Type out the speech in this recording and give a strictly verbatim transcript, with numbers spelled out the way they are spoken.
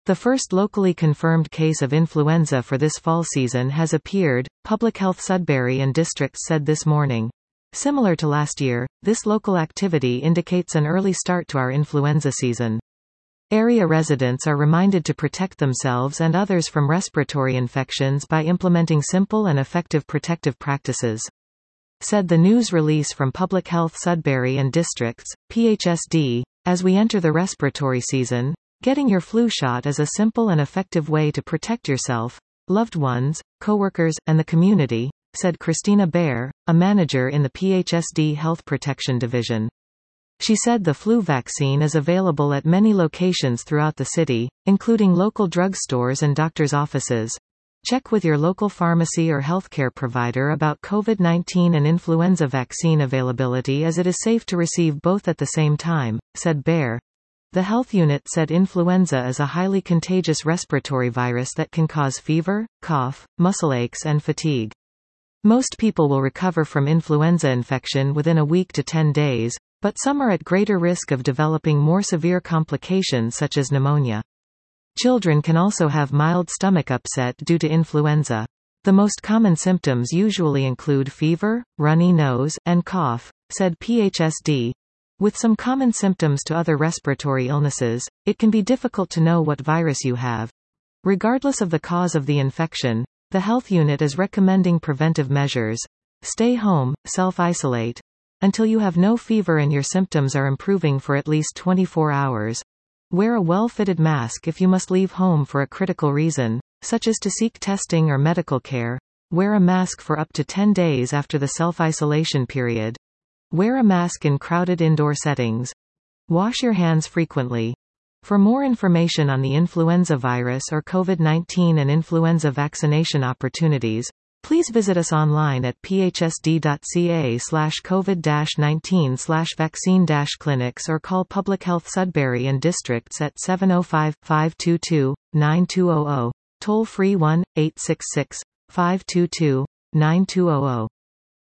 The first locally confirmed case of influenza for this fall season has appeared, Public Health Sudbury and Districts said this morning. Similar to last year, this local activity indicates an early start to our influenza season. Area residents are reminded to protect themselves and others from respiratory infections by implementing simple and effective protective practices, said the news release from Public Health Sudbury and Districts, P H S D. As we enter the respiratory season, getting your flu shot is a simple and effective way to protect yourself, loved ones, coworkers, and the community, said Christina Baer, a manager in the P H S D Health Protection Division. She said the flu vaccine is available at many locations throughout the city, including local drugstores and doctors' offices. Check with your local pharmacy or healthcare provider about COVID nineteen and influenza vaccine availability, as it is safe to receive both at the same time, said Baer. The health unit said influenza is a highly contagious respiratory virus that can cause fever, cough, muscle aches and fatigue. Most people will recover from influenza infection within a week to ten days, but some are at greater risk of developing more severe complications such as pneumonia. Children can also have mild stomach upset due to influenza. The most common symptoms usually include fever, runny nose, and cough, said P H S D. With some common symptoms to other respiratory illnesses, it can be difficult to know what virus you have. Regardless of the cause of the infection, the health unit is recommending preventive measures. Stay home, self-isolate, until you have no fever and your symptoms are improving for at least twenty-four hours. Wear a well-fitted mask if you must leave home for a critical reason, such as to seek testing or medical care. Wear a mask for up to ten days after the self-isolation period. Wear a mask in crowded indoor settings. Wash your hands frequently. For more information on the influenza virus or COVID nineteen and influenza vaccination opportunities, please visit us online at p h s d dot c a slash covid nineteen slash vaccine clinics or call Public Health Sudbury and Districts at seven oh five, five two two, nine two zero zero, toll free one, eight six six, five two two, nine two zero zero.